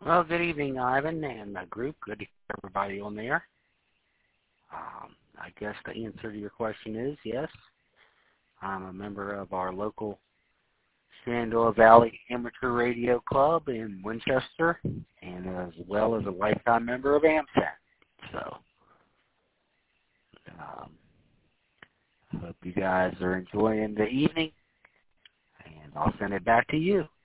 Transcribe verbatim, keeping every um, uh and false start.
Well, good evening, Ivan and the group. Good to hear everybody on there. Um, I guess the answer to your question is yes. I'm a member of our local Shenandoah Valley Amateur Radio Club in Winchester, and as well as a lifetime member of AMSAT. So, um, hope you guys are enjoying the evening, and I'll send it back to you.